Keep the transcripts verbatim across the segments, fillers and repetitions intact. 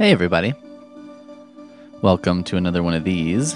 Hey everybody. Welcome to another one of these.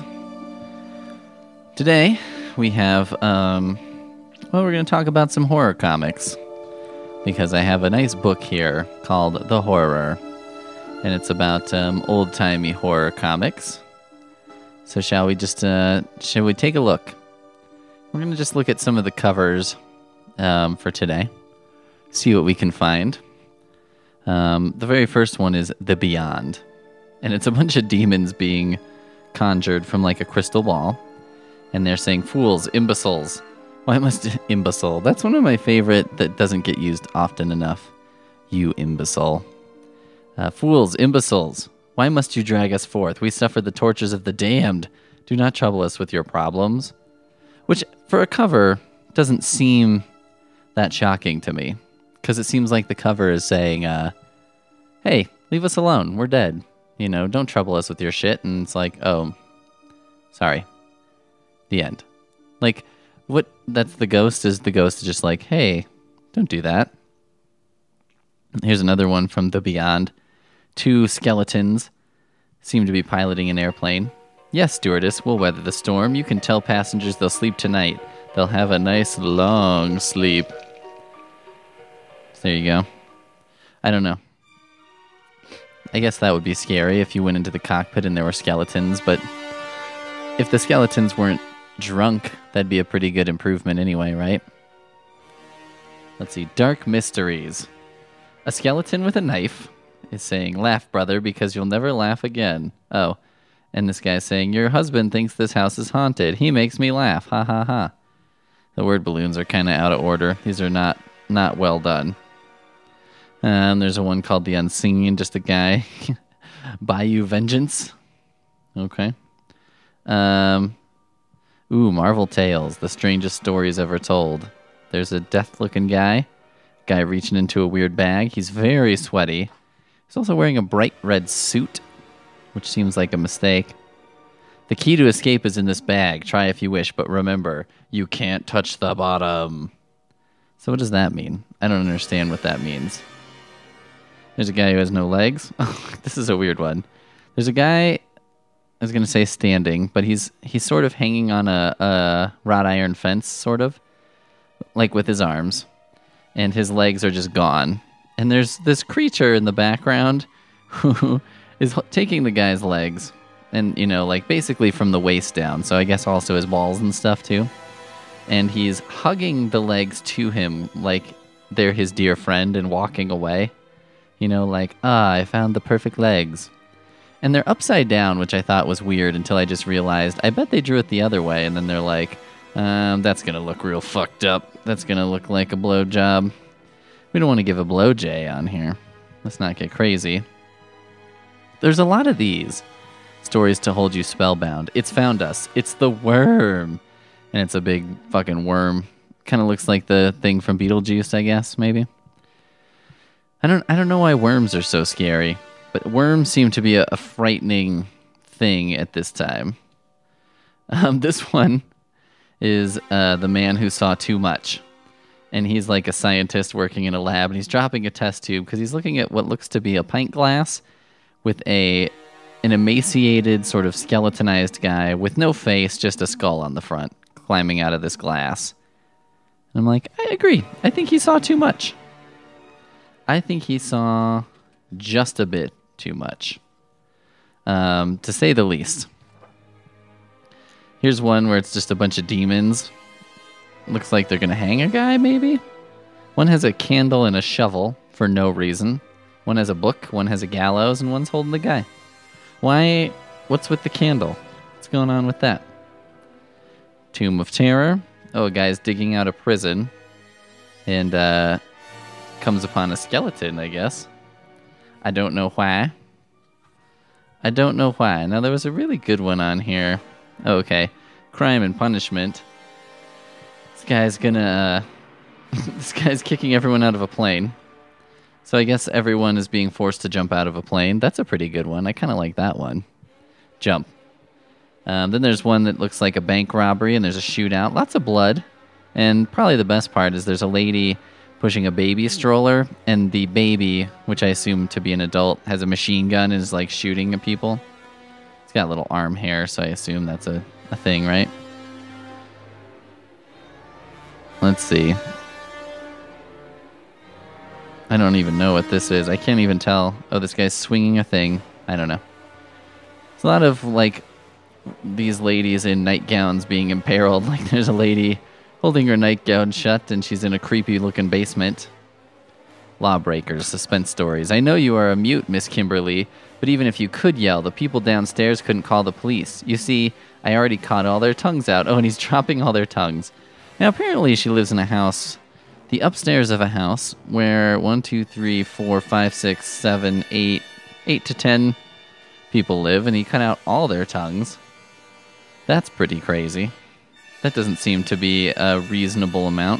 Today we have, um, well, we're going to talk about some horror comics. Because I have a nice book here called The Horror. And it's about um, old-timey horror comics. So shall we just, uh, shall we take a look? We're going to just look at some of the covers um, for today. See what we can find. Um, the very first one is The Beyond. And it's a bunch of demons being conjured from like a crystal ball. And they're saying, fools, imbeciles. Why must... Imbecile. That's one of my favorite that doesn't get used often enough. You imbecile. Uh, fools, imbeciles. Why must you drag us forth? We suffer the tortures of the damned. Do not trouble us with your problems. Which, for a cover, doesn't seem that shocking to me. Because it seems like the cover is saying, uh, hey, leave us alone. We're dead. You know, don't trouble us with your shit. And it's like, oh, sorry. The end. Like, what, that's the ghost, is the ghost just like, hey, don't do that. Here's another one from The Beyond. Two skeletons seem to be piloting an airplane. Yes, stewardess, we'll weather the storm. You can tell passengers they'll sleep tonight. They'll have a nice long sleep. There you go. I don't know. I guess that would be scary if you went into the cockpit and there were skeletons, but if the skeletons weren't drunk, that'd be a pretty good improvement anyway, right? Let's see. Dark Mysteries. A skeleton with a knife is saying, laugh, brother, because you'll never laugh again. Oh, and this guy's saying, your husband thinks this house is haunted. He makes me laugh. Ha ha ha. The word balloons are kind of out of order. These are not, not well done. And there's a one called The Unseen, just a guy. Bayou Vengeance. Okay. Um, ooh, Marvel Tales, the strangest stories ever told. There's a death-looking guy. Guy reaching into a weird bag. He's very sweaty. He's also wearing a bright red suit, which seems like a mistake. The key to escape is in this bag. Try if you wish, but remember, you can't touch the bottom. So what does that mean? I don't understand what that means. There's a guy who has no legs. Oh, this is a weird one. There's a guy, I was going to say standing, but he's he's sort of hanging on a, a wrought iron fence, sort of, like with his arms. And his legs are just gone. And there's this creature in the background who is taking the guy's legs. And, you know, like basically from the waist down. So I guess also his balls and stuff too. And he's hugging the legs to him like they're his dear friend and walking away. You know, like, ah, I found the perfect legs. And they're upside down, which I thought was weird until I just realized, I bet they drew it the other way. And then they're like, um, that's going to look real fucked up. That's going to look like a blowjob. We don't want to give a blowjay on here. Let's not get crazy. There's a lot of these stories to hold you spellbound. It's found us. It's the worm. And it's a big fucking worm. Kind of looks like the thing from Beetlejuice, I guess, maybe. I don't I don't know why worms are so scary, but worms seem to be a, a frightening thing at this time. Um, this one is uh, The Man Who Saw Too Much. And he's like a scientist working in a lab, and he's dropping a test tube because he's looking at what looks to be a pint glass with a an emaciated, sort of skeletonized guy with no face, just a skull on the front, climbing out of this glass. And I'm like, I agree. I think he saw too much. I think he saw just a bit too much, um, to say the least. Here's one where it's just a bunch of demons. Looks like they're going to hang a guy, maybe? One has a candle and a shovel for no reason. One has a book, one has a gallows, and one's holding the guy. Why? What's with the candle? What's going on with that? Tomb of Terror. Oh, a guy's digging out a prison. And, uh... comes upon a skeleton, I guess. I don't know why. I don't know why. Now, there was a really good one on here. Oh, okay. Crime and Punishment. This guy's gonna... Uh, this guy's kicking everyone out of a plane. So I guess everyone is being forced to jump out of a plane. That's a pretty good one. I kind of like that one. Jump. Um, then there's one that looks like a bank robbery, and there's a shootout. Lots of blood. And probably the best part is there's a lady pushing a baby stroller, and the baby, which I assume to be an adult, has a machine gun and is like shooting at people. It's got little arm hair, so I assume that's a, a thing, right? Let's see. I don't even know what this is. I can't even tell. Oh, this guy's swinging a thing. I don't know. It's a lot of, like, these ladies in nightgowns being imperiled. Like, there's a lady holding her nightgown shut, and she's in a creepy-looking basement. Lawbreakers, suspense stories. I know you are a mute, Miss Kimberly, but even if you could yell, the people downstairs couldn't call the police. You see, I already caught all their tongues out. Oh, and he's dropping all their tongues. Now, apparently she lives in a house, the upstairs of a house, where one, two, three, four, five, six, seven, eight, eight to ten people live, and he cut out all their tongues. That's pretty crazy. That doesn't seem to be a reasonable amount.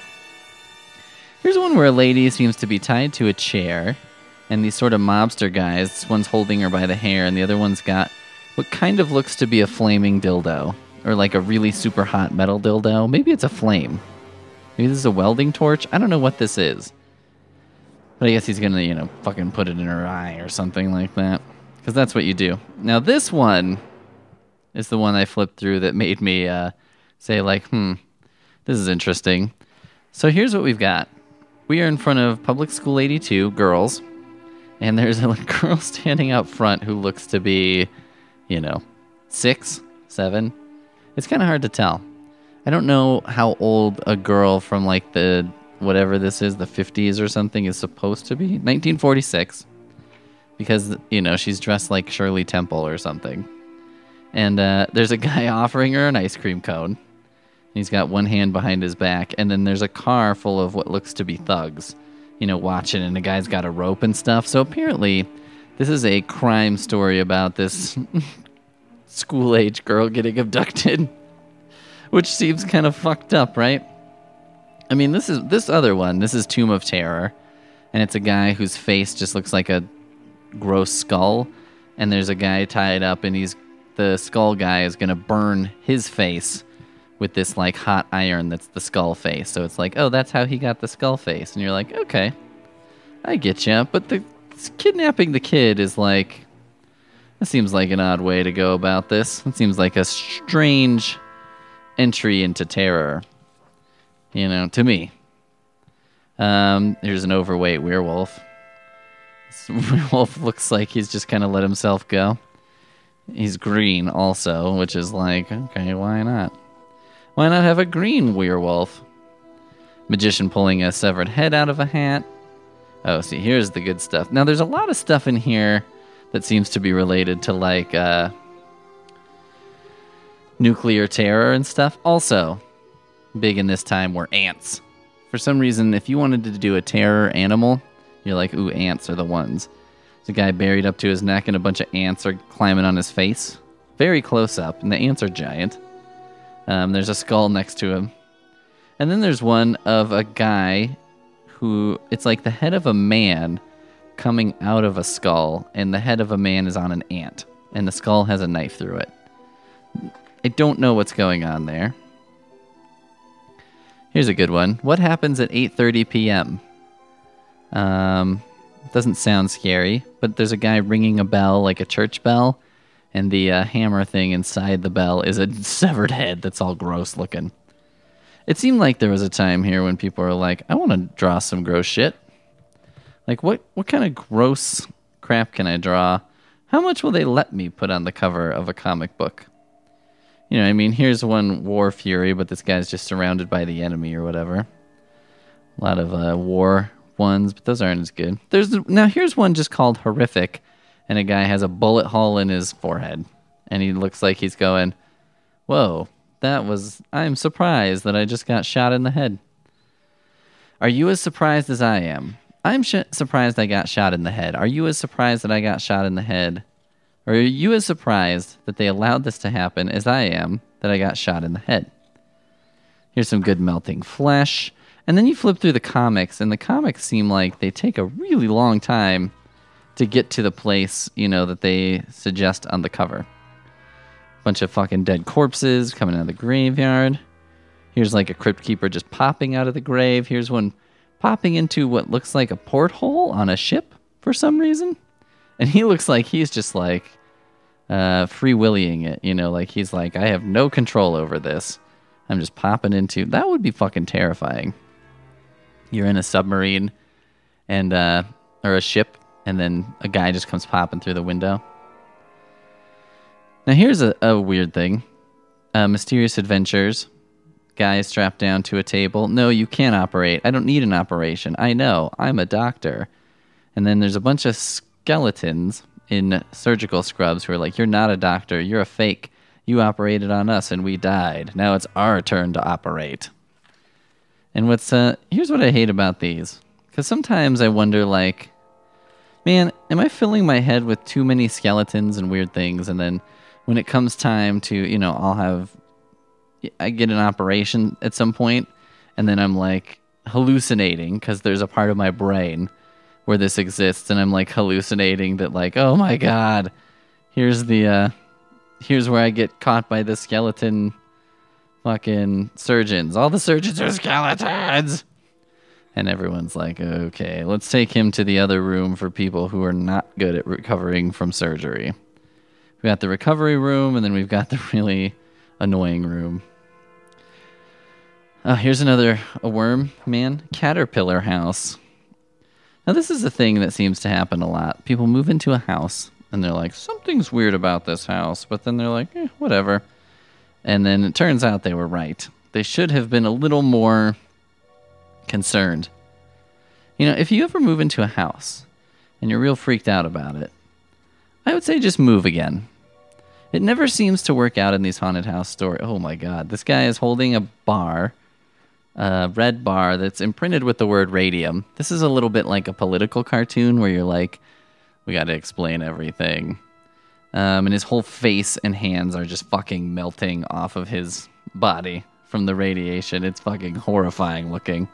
Here's one where a lady seems to be tied to a chair, and these sort of mobster guys, one's holding her by the hair, and the other one's got what kind of looks to be a flaming dildo. Or like a really super hot metal dildo. Maybe it's a flame. Maybe this is a welding torch. I don't know what this is. But I guess he's going to, you know, fucking put it in her eye or something like that. Because that's what you do. Now this one is the one I flipped through that made me uh, say like, hmm, this is interesting. So here's what we've got. We are in front of Public School eighty-two, girls. And there's a girl standing out front who looks to be, you know, six, seven. It's kind of hard to tell. I don't know how old a girl from like the, whatever this is, the fifties or something is supposed to be. nineteen forty-six. Because, you know, she's dressed like Shirley Temple or something. And uh, there's a guy offering her an ice cream cone. He's got one hand behind his back. And then there's a car full of what looks to be thugs, you know, watching. And the guy's got a rope and stuff. So apparently this is a crime story about this school-age girl getting abducted, which seems kind of fucked up, right? I mean, this is this other one. This is Tomb of Terror, and it's a guy whose face just looks like a gross skull, and there's a guy tied up, and he's the skull guy is gonna burn his face with this like hot iron that's the skull face. So it's like, oh, that's how he got the skull face, and you're like, okay, I get you. But the kidnapping the kid is like. That seems like an odd way to go about this. It seems like a strange entry into terror, you know, to me. Um, here's an overweight werewolf. This werewolf looks like he's just kind of let himself go. He's green also, which is like, okay, why not? Why not have a green werewolf? Magician pulling a severed head out of a hat. Oh, see, here's the good stuff. Now, there's a lot of stuff in here that seems to be related to, like, uh, nuclear terror and stuff. Also, big in this time were ants. For some reason, if you wanted to do a terror animal, you're like, ooh, ants are the ones. There's a guy buried up to his neck and a bunch of ants are climbing on his face. Very close up, and the ants are giant. Um, there's a skull next to him. And then there's one of a guy who, it's like the head of a man coming out of a skull, and the head of a man is on an ant, and the skull has a knife through it. I don't know what's going on there. Here's a good one. What happens at eight thirty p.m.? Um, doesn't sound scary, but there's a guy ringing a bell, like a church bell, and the uh, hammer thing inside the bell is a severed head that's all gross looking. It seemed like there was a time here when people were like, I want to draw some gross shit. Like, what, what kind of gross crap can I draw? How much will they let me put on the cover of a comic book? You know, I mean, here's one War Fury, but this guy's just surrounded by the enemy or whatever. A lot of uh, war ones, but those aren't as good. There's now here's one just called Horrific, and a guy has a bullet hole in his forehead, and he looks like he's going, whoa, that was, I'm surprised that I just got shot in the head. Are you as surprised as I am? I'm sh- surprised I got shot in the head. Are you as surprised that I got shot in the head? Or are you as surprised that they allowed this to happen as I am that I got shot in the head? Here's some good melting flesh. And then you flip through the comics, and the comics seem like they take a really long time to get to the place, you know, that they suggest on the cover. Bunch of fucking dead corpses coming out of the graveyard. Here's like a crypt keeper just popping out of the grave. Here's one popping into what looks like a porthole on a ship for some reason. And he looks like he's just like uh, free willying it, you know, like he's like, I have no control over this. I'm just popping into, that would be fucking terrifying. You're in a submarine and, uh, or a ship, and then a guy just comes popping through the window. Now here's a, a weird thing. Uh, Mysterious Adventures. Guy is strapped down to a table. No, you can't operate. I don't need an operation. I know. I'm a doctor. And then there's a bunch of skeletons in surgical scrubs who are like, you're not a doctor. You're a fake. You operated on us and we died. Now it's our turn to operate. And what's, uh, here's what I hate about these. Because sometimes I wonder, like, man, am I filling my head with too many skeletons and weird things? And then when it comes time to, you know, I'll have, I get an operation at some point, and then I'm like hallucinating because there's a part of my brain where this exists, and I'm like hallucinating that, like, oh my god, here's the, uh, here's where I get caught by the skeleton fucking surgeons. All the surgeons are skeletons! And everyone's like, okay, let's take him to the other room for people who are not good at recovering from surgery. We've got the recovery room, and then we've got the really annoying room. Oh, here's another a worm, man. Caterpillar house. Now, this is a thing that seems to happen a lot. People move into a house, and they're like, something's weird about this house. But then they're like, eh, whatever. And then it turns out they were right. They should have been a little more concerned. You know, if you ever move into a house, and you're real freaked out about it, I would say just move again. It never seems to work out in these haunted house stories. Oh my god, this guy is holding a bar, a red bar that's imprinted with the word radium. This is a little bit like a political cartoon where you're like, we got to explain everything. Um, and his whole face and hands are just fucking melting off of his body from the radiation. It's fucking horrifying looking.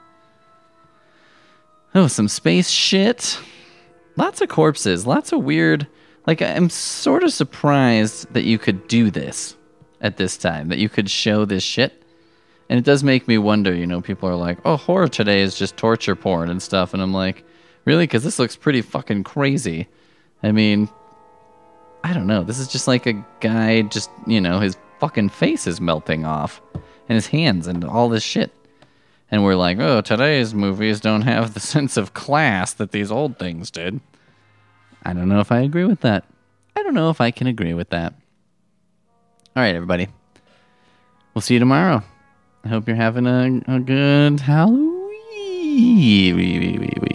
Oh, some space shit. Lots of corpses, lots of weird... Like, I'm sort of surprised that you could do this at this time, that you could show this shit. And it does make me wonder, you know, people are like, oh, horror today is just torture porn and stuff. And I'm like, really? Because this looks pretty fucking crazy. I mean, I don't know. This is just like a guy just, you know, his fucking face is melting off. And his hands and all this shit. And we're like, oh, today's movies don't have the sense of class that these old things did. I don't know if I agree with that. I don't know if I can agree with that. All right, everybody. We'll see you tomorrow. I hope you're having a, a good Halloween.